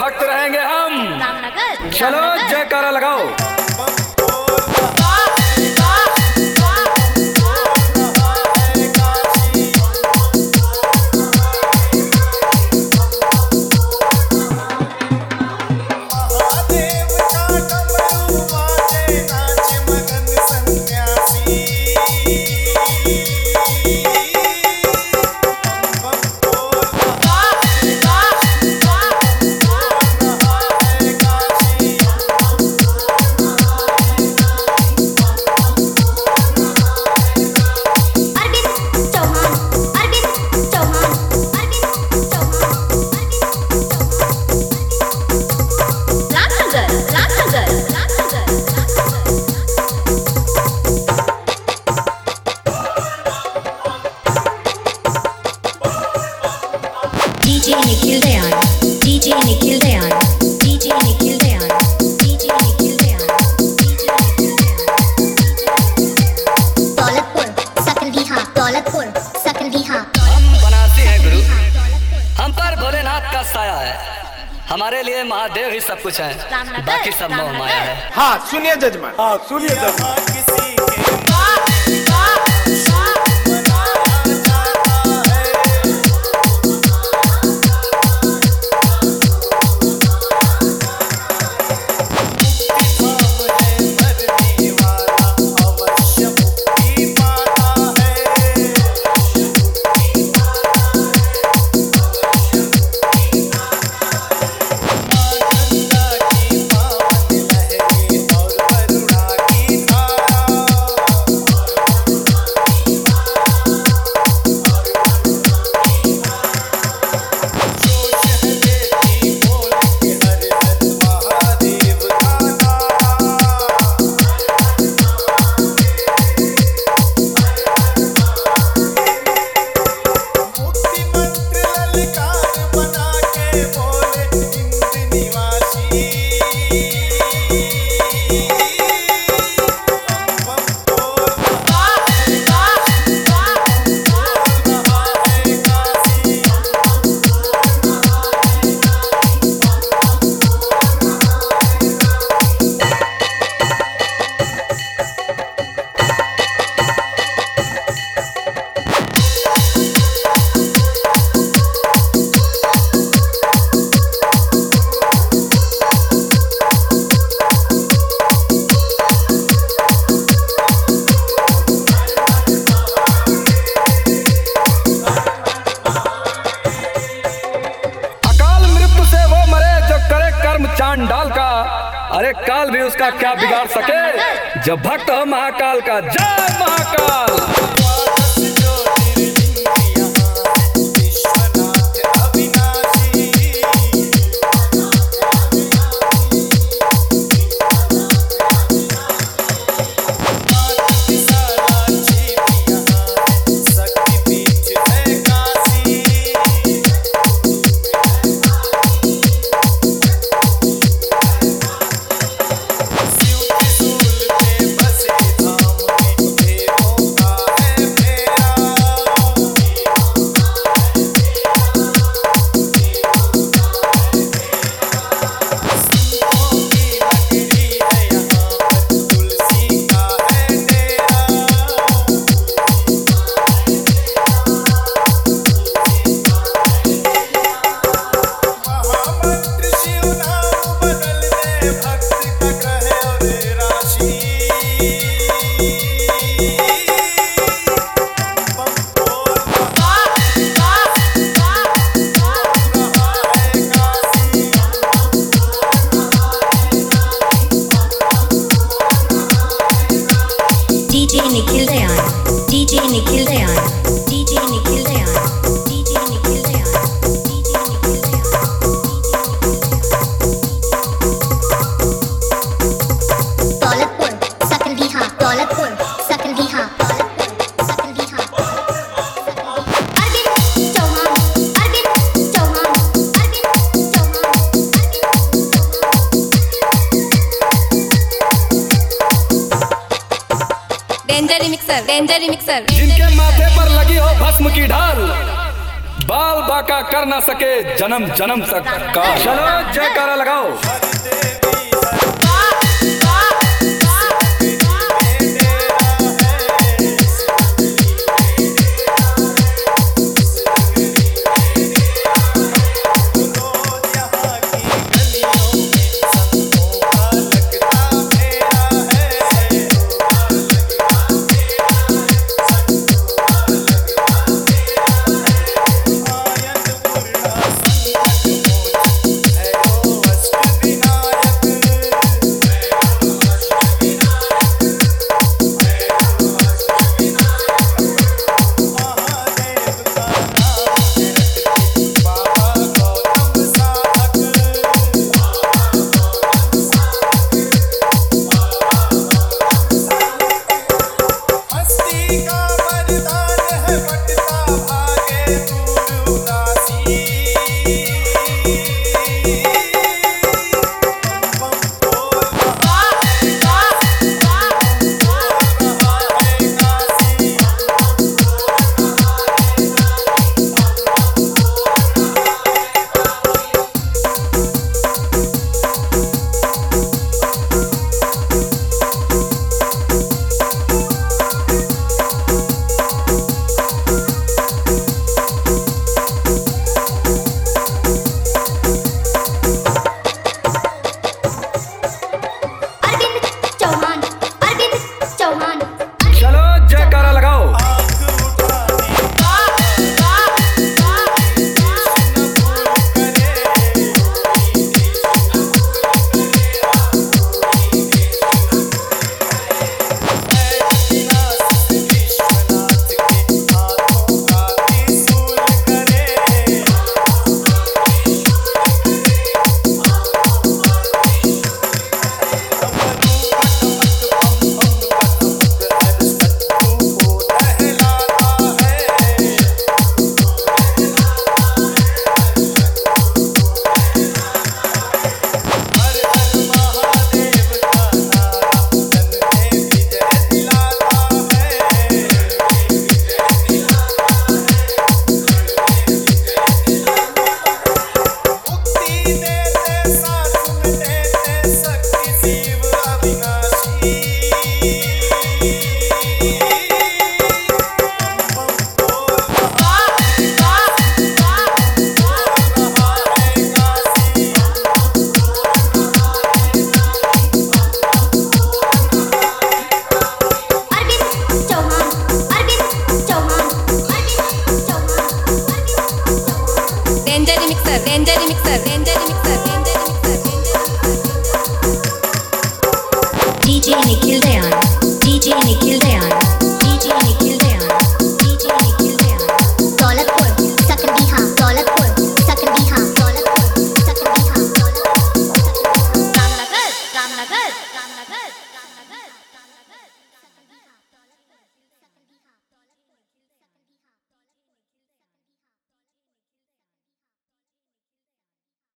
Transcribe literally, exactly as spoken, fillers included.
भक्त रहेंगे हम। रामनगर चलो जयकारा लगाओ। DJ Nikhil Dayal, DJ Nikhil Dayal, DJ Nikhil Dayal, DJ Nikhil Dayal, Daulatpur Sakaldiha, Daulatpur Sakaldiha. हम बनारसी हैं गुरु, हम पर भोलेनाथ का साया है। हमारे लिए महादेव ही सब कुछ है, बाकी सब मोह माया है। हाँ सुनिए जजमान, हाँ सुनिए जजमान। चांडाल का, अरे काल भी उसका क्या बिगाड़ सके, जब भक्त हो महाकाल का। जय Mahakal. DJ Nikhil Dayal, DJ Nikhil Dayal, DJ Nikhil Dayal, DJ Nikhil Dayal, DJ Nikhil Dayal. Daulatpur Sakaldiha, Daulatpur Sakaldiha, Sakaldiha. Arvind Chauhan, Arvind Chauhan, Arvind Chauhan. Danger mixer, danger mixer. जिनके माथे पर लगी हो भस्म की ढाल, बाल बाका कर ना सके जन्म जन्म तक का। चलो जयकारा लगाओ। D J Nikhil Dayan, D J Nikhil Dayan, D J Nikhil